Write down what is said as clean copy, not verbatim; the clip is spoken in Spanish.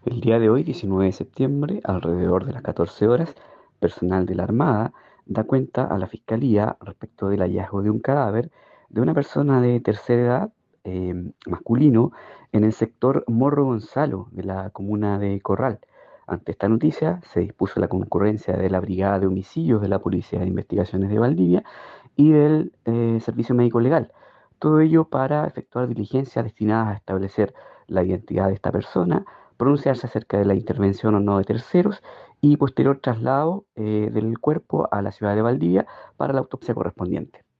El día de hoy, 19 de septiembre, alrededor de las 14 horas, personal de la Armada da cuenta a la Fiscalía respecto del hallazgo de un cadáver de una persona de tercera edad, masculino, en el sector Morro Gonzalo de la comuna de Corral. Ante esta noticia, se dispuso la concurrencia de la Brigada de Homicidios de la Policía de Investigaciones de Valdivia y del Servicio Médico Legal. Todo ello para efectuar diligencias destinadas a establecer la identidad de esta persona, pronunciarse acerca de la intervención o no de terceros y posterior traslado del cuerpo a la ciudad de Valdivia para la autopsia correspondiente.